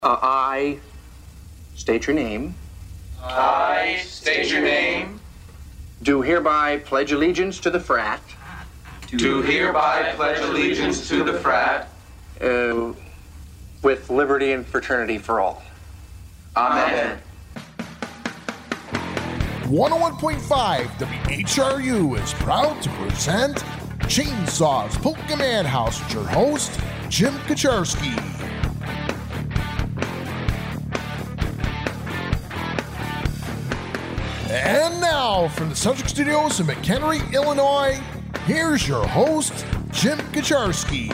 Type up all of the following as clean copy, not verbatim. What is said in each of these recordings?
I state your name. I state your name. Do hereby pledge allegiance to the frat. Do hereby pledge allegiance to the frat. With liberty and fraternity for all. Amen. 101.5 WHRU is proud to present Chainsaws Polka Madhouse with your host, Jim Kaczarski. And now, from the Subject Studios in McHenry, Illinois, here's your host, Jim Kaczarski.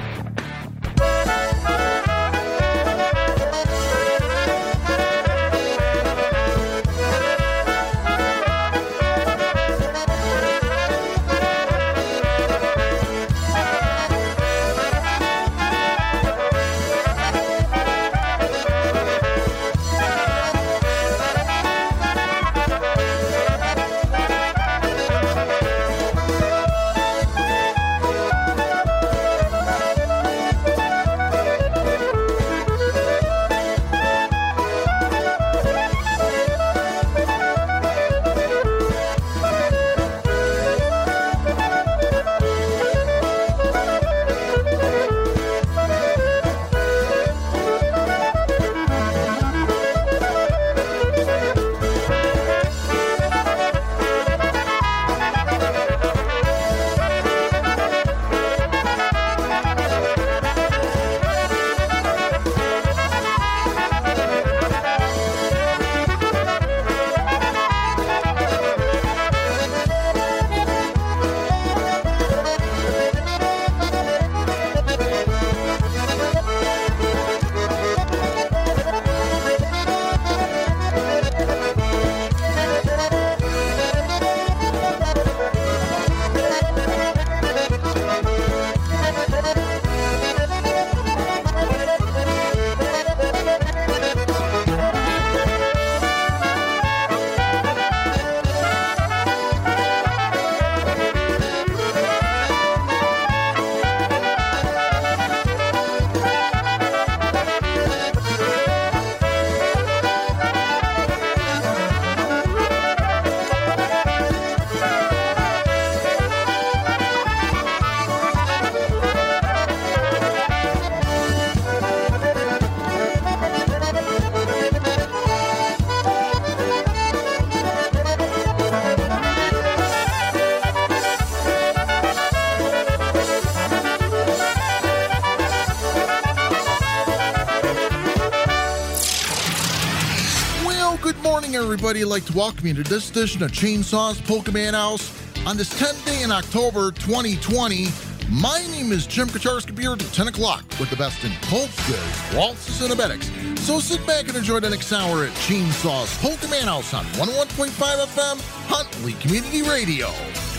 Everybody, I'd like to welcome you to this edition of Chainsaws Polka Madhouse on this 10th day in October 2020. My name is Jim Kaczarski, here till 10 o'clock with the best in polkas, waltzes, and abetics. So sit back and enjoy the next hour at Chainsaws Polka Madhouse on 101.5 FM, Huntley Community Radio.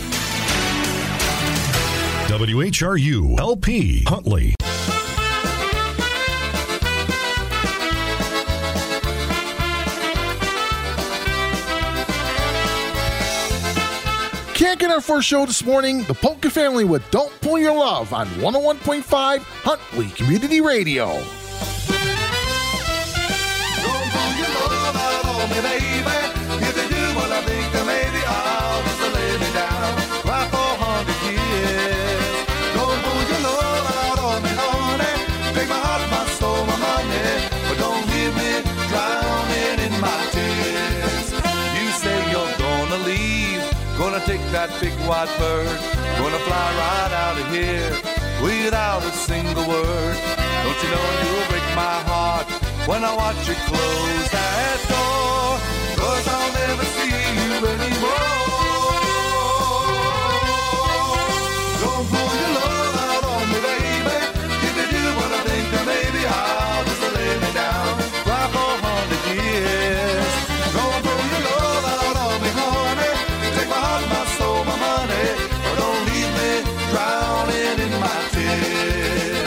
WHRU LP Huntley. Kicking our first show this morning, the Polka Family with Don't Pull Your Love on 101.5 Huntley Community Radio. Don't pull your love out on me, baby. If you do, well, I think that maybe I'll just lay me down, cry for 100 years. Don't pull your love out on me, honey. Take my heart, my soul, my money, but don't leave me drowning in my tears. You say you're gonna leave, gonna take that big white bird, gonna fly right out of here without a single word. Don't you know you'll break my heart when I watch you close that door, 'cause I'll never see you anymore. Don't pull your love out on me, baby. If you do what I think, then maybe I'll just lay me down, cry for 100 years. Don't pull your love out on me, honey. Take my heart, my soul, my money, but don't leave me drowning in my tears.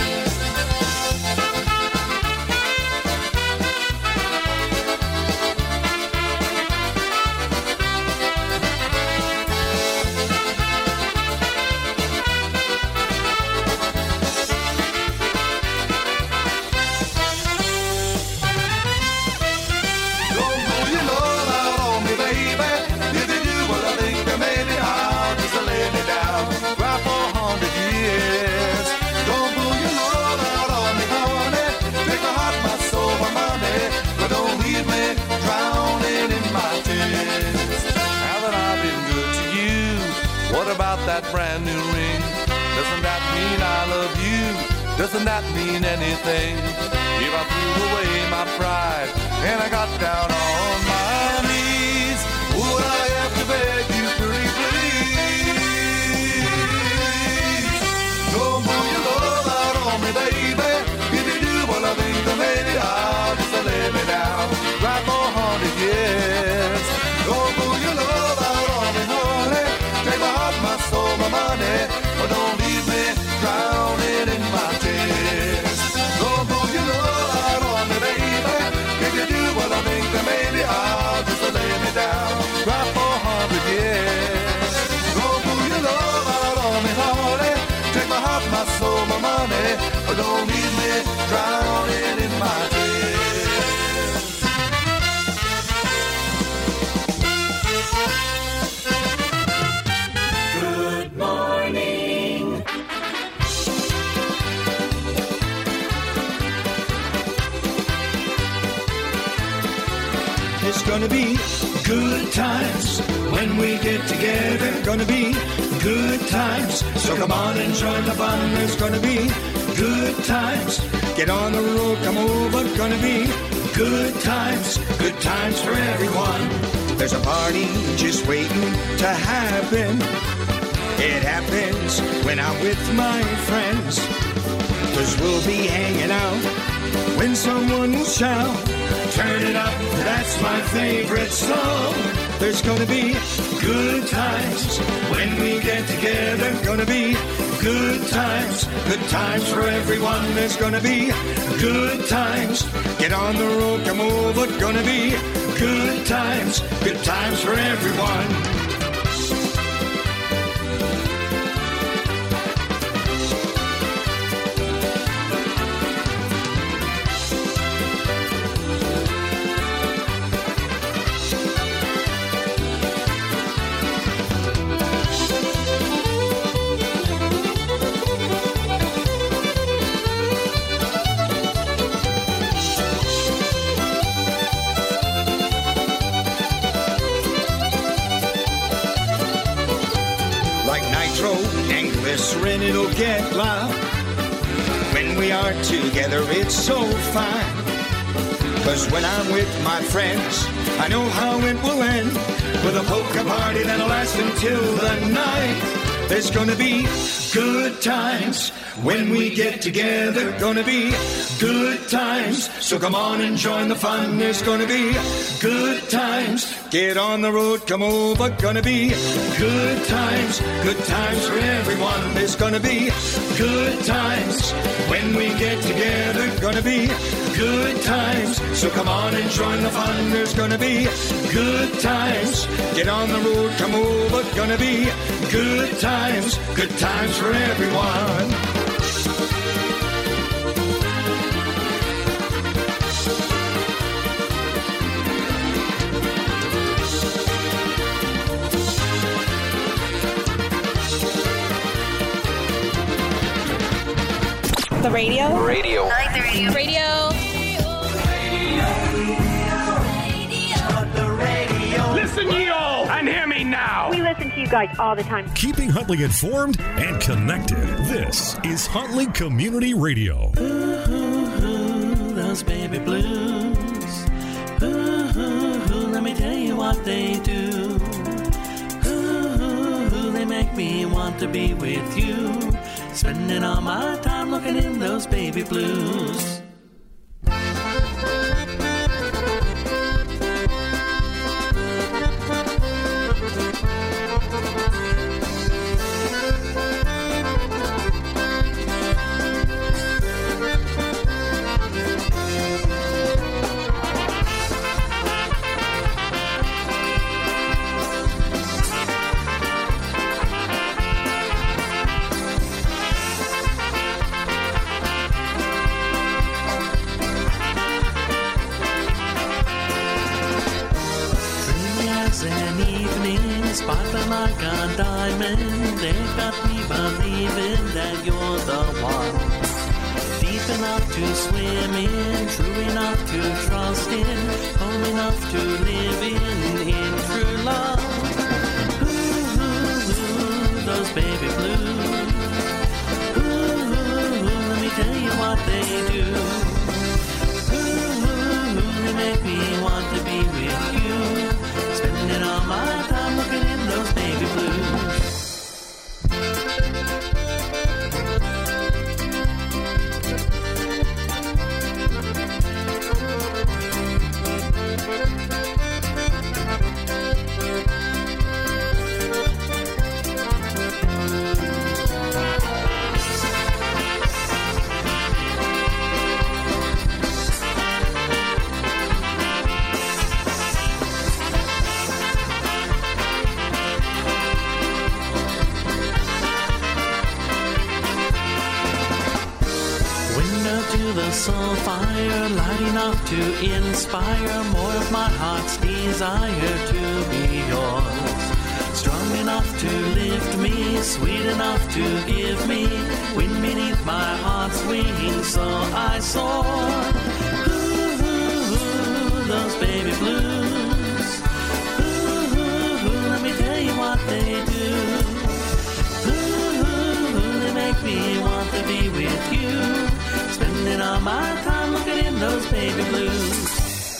that brand new ring. Doesn't that mean I love you? Doesn't that mean anything? If I threw away my pride and I got down on my knees, would I have to beg you pretty please? Don't move your love out on me, baby. If you do what I think, then maybe I'll just lay me down right for 100 years. Don't move your love out on me, honey. Take my heart, my soul, my money, but don't leave me drowning in my tears. Don't move your love out on me, baby. If you do what I think, then maybe I'll just lay me down right for 100 years. Don't move your love out on me, honey. Take my heart, my soul, my money, but don't leave me drowning in my tears. Good morning. It's gonna be good times when we get together. Gonna be good times, so come on and join the fun. There's gonna be good times. Get on the road, come over. Gonna be good times for everyone. There's a party just waiting to happen. It happens when I'm with my friends. 'Cause we'll be hanging out when someone will shout, turn it up, that's my favorite song. There's gonna be good times when we get together. Gonna be good times for everyone. There's gonna be good times. Get on the road, come over. Gonna be good times for everyone. Glycerin, it'll get loud. When we are together, it's so fine. 'Cause when I'm with my friends, I know how it will end. With a polka party that'll last until the night. There's gonna be good times when we get together. Gonna be good times, so come on and join the fun. There's gonna be good times. Get on the road, come over. Gonna be good times for everyone. There's gonna be good times when we get together. Gonna be good times, so come on and join the fun. There's gonna be good times. Get on the road, come over. Gonna be good times for everyone. The radio? Radio. I like the radio. Radio. Listen, ye all, and hear me now. We listen to you guys all the time. Keeping Huntley informed and connected. This is Huntley Community Radio. Ooh, those baby blues. Ooh, let me tell you what they do. Ooh, they make me want to be with you. Spending all my time looking in those baby blues. Sparkling like a diamond, they got me believing that you're the one. Deep enough to swim in, true enough to trust in, home enough to live in true love. Ooh, ooh, ooh, those baby soul fire, light enough to inspire more of my heart's desire to be yours. Strong enough to lift me, sweet enough to give me wind beneath my heart's wings, so I soar. Ooh, ooh, ooh, those baby blues. Ooh, ooh, ooh, let me tell you what they do. Ooh, ooh, ooh, they make me want to be with you, spending all my time looking in those baby blues.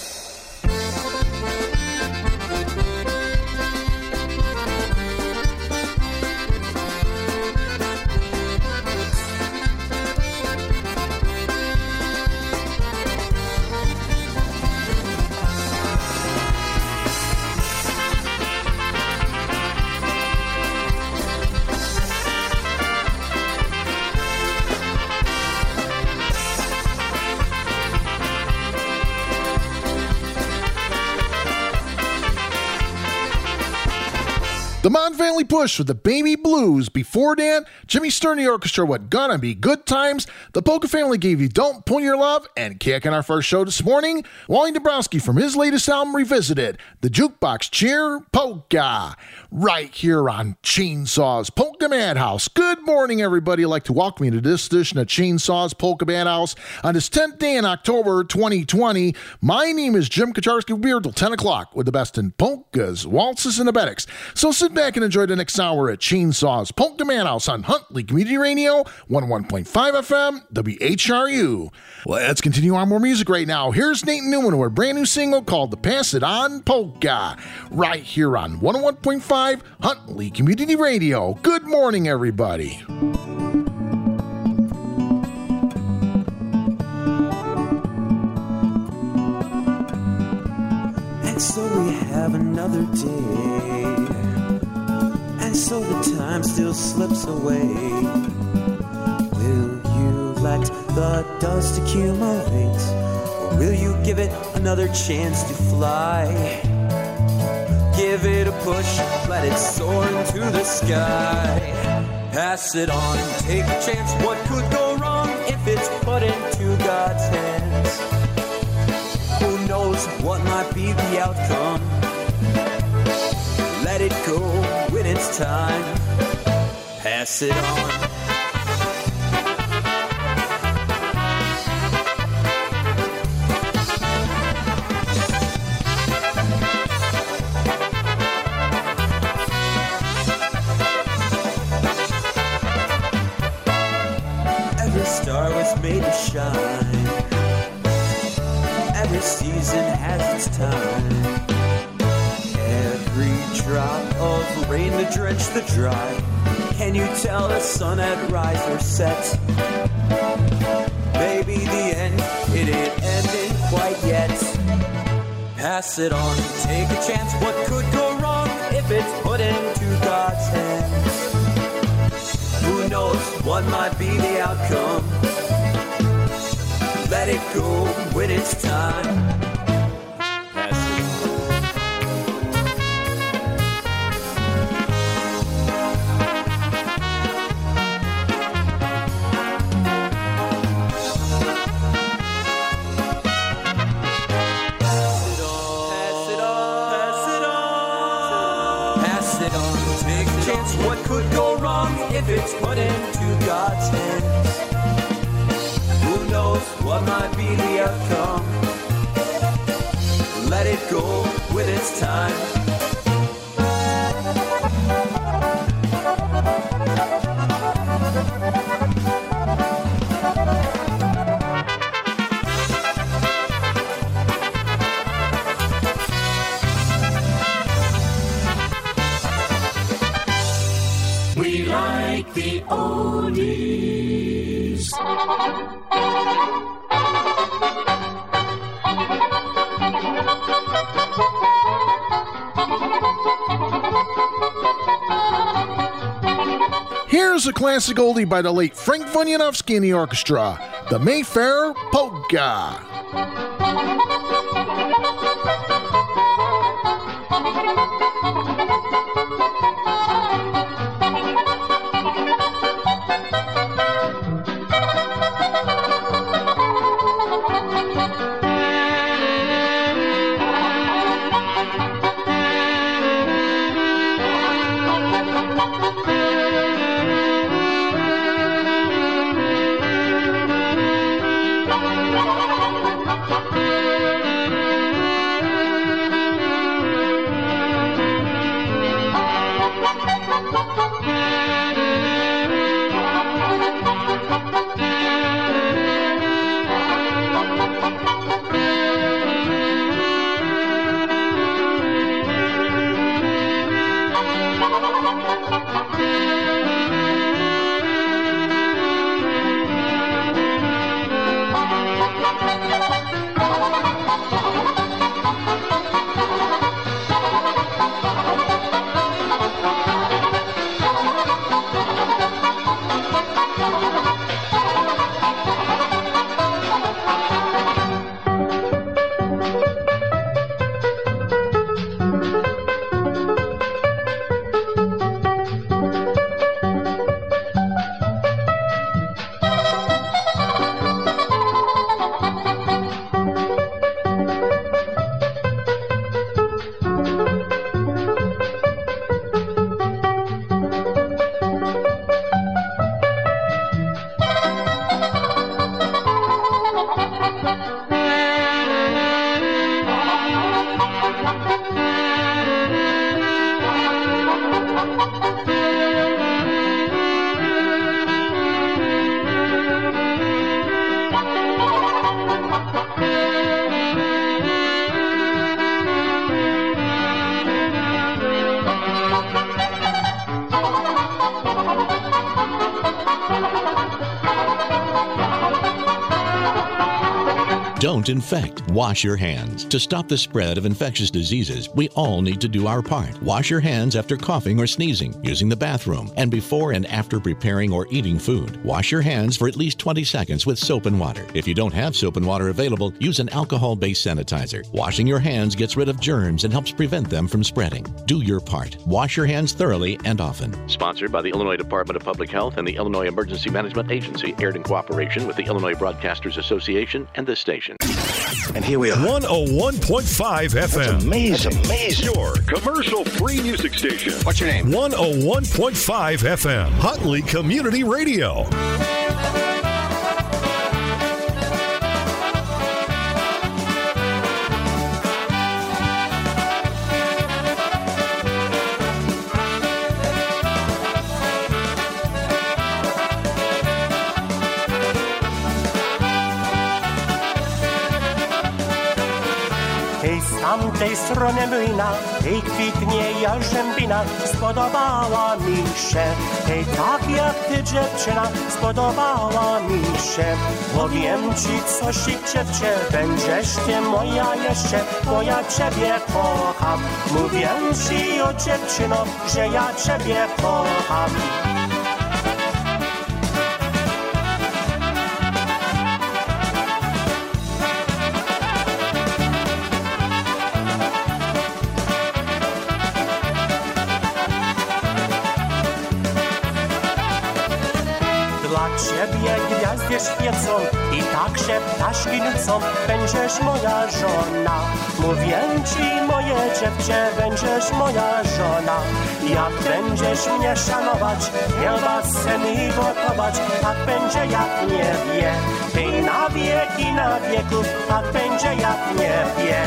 The Mon Family Push with the Baby Blues. Before that, Jimmy Stern the Orchestra with Gonna Be Good Times. The Polka Family gave you Don't Pull Your Love. And kicking our first show this morning, Wally Dabrowski from his latest album, Revisited, the Jukebox Cheer Polka. Right here on Chainsaws Polka Madhouse. Good morning, everybody. I'd like to welcome you to this edition of Chainsaws Polka Madhouse on this 10th day in October 2020. My name is Jim Kacharski. We'll be here till 10 o'clock with the best in polkas, waltzes, and abetics. So sit back and enjoy the next hour at Chainsaws Polka Madhouse on Huntley Community Radio, 101.5 FM, WHRU. Let's continue on more music right now. Here's Nathan Newman with a brand new single called the Pass It On Polka, right here on 101.5 Huntley Community Radio. Good morning, everybody. And so we have another day, and so the time still slips away. Will you let the dust accumulate, or will you give it another chance to fly? Give it a push, let it soar into the sky. Pass it on, take a chance. What could go wrong if it's put into God's hands? Who knows what might be the outcome? Let it go when it's time. Pass it on. Made to shine. Every season has its time. Every drop of rain to drench the dry. Can you tell the sun at rise or set? Maybe the end, it ain't ending quite yet. Pass it on, take a chance. What could go wrong if it's put into God's hands? Who knows what might be the outcome? Let it go when it's time. Pass it on. Take a chance. What could go wrong if it's put into God's hands? Who knows what might be the outcome? Let it go when it's time. We like the oldies. Here's a classic oldie by the late Frank Vonianovsky and the orchestra, the Mayfair Polka. Don't infect. Wash your hands. To stop the spread of infectious diseases, we all need to do our part. Wash your hands after coughing or sneezing, using the bathroom, and before and after preparing or eating food. Wash your hands for at least 20 seconds with soap and water. If you don't have soap and water available, use an alcohol-based sanitizer. Washing your hands gets rid of germs and helps prevent them from spreading. Do your part. Wash your hands thoroughly and often. Sponsored by the Illinois Department of Public Health and the Illinois Emergency Management Agency, aired in cooperation with the Illinois Broadcasters Association and this station. And here we are. 101.5 FM. That's amazing. Your commercial-free music station. What's your name? 101.5 FM. Huntley Community Radio. Z tamtej strony młyna, hej, kwitnie jarzębina, spodobała mi się. Hej, tak jak ty, dziewczyna, spodobała mi się. Powiem ci coś, dziewczę, będziesz ty moja jeszcze, bo ja ciebie kocham. Mówię ci, o dziewczyno, że ja ciebie kocham. Ciebie gwiazdy świecą i także ptaszki nucą, będziesz moja żona. Mówię ci, moje dziewczę, będziesz moja żona. Jak będziesz mnie szanować, kiełbasę mi gotować, tak będzie jak nie wie. Hej, na wieki, na wieków, tak będzie jak nie wie.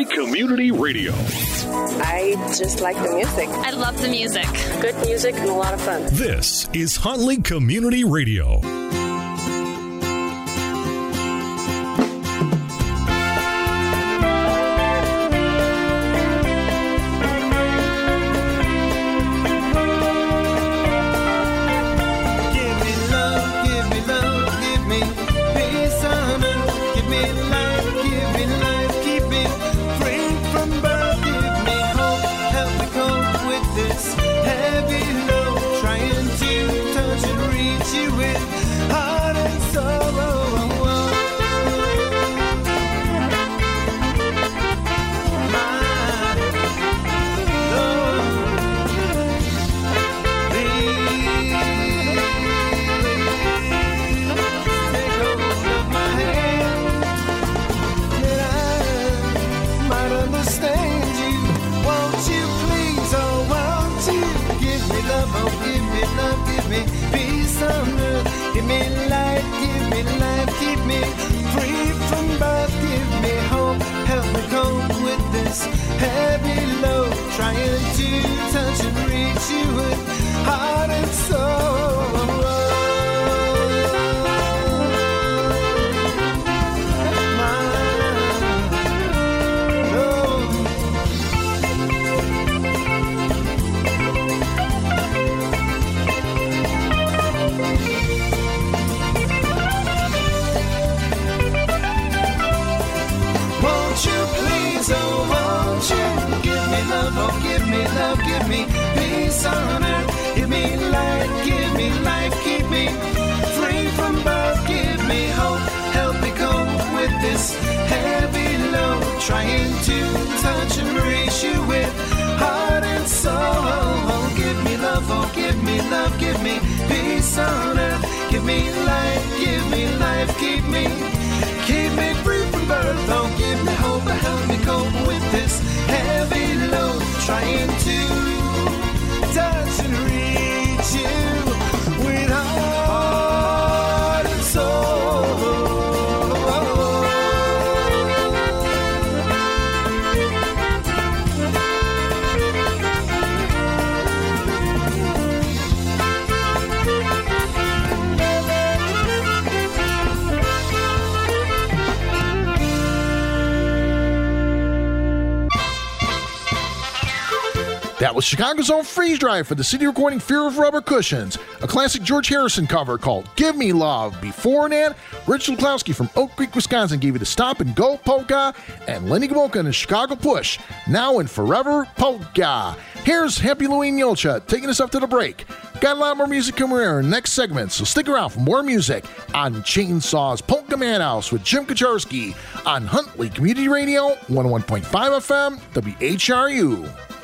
Community Radio. I just like the music. I love the music. Good music and a lot of fun. This is Huntley Community Radio. That was Chicago's own Freeze Drive for the CD recording Fear of Rubber Cushions, a classic George Harrison cover called Give Me Love. Before that, Rich Lukowski from Oak Creek, Wisconsin gave you the Stop and Go Polka, and Lenny Gomulka and the Chicago Push, Now and Forever Polka. Here's Happy Louie Yolcha taking us up to the break. Got a lot more music coming in our next segment, so stick around for more music on Chainsaw's Polka Man House with Jim Kacharski on Huntley Community Radio, 101.5 FM, WHRU.